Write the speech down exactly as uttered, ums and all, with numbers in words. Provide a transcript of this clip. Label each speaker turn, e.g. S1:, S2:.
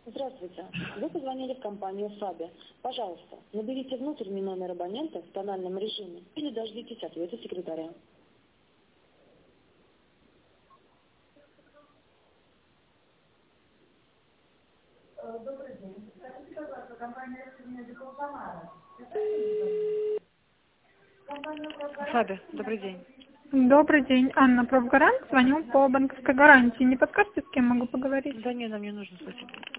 S1: Здравствуйте. Вы позвонили в компанию Фаби. Пожалуйста, наберите внутренний номер абонента в тональном режиме или дождитесь ответа секретаря.
S2: Добрый день. Скажите, пожалуйста, компания Медикал Самара.
S3: Фаби, добрый день.
S4: Добрый день, Анна Профгарант. Звоню по банковской гарантии. Не подскажете, с кем могу поговорить?
S3: Да нет, нам не нужно, спасибо.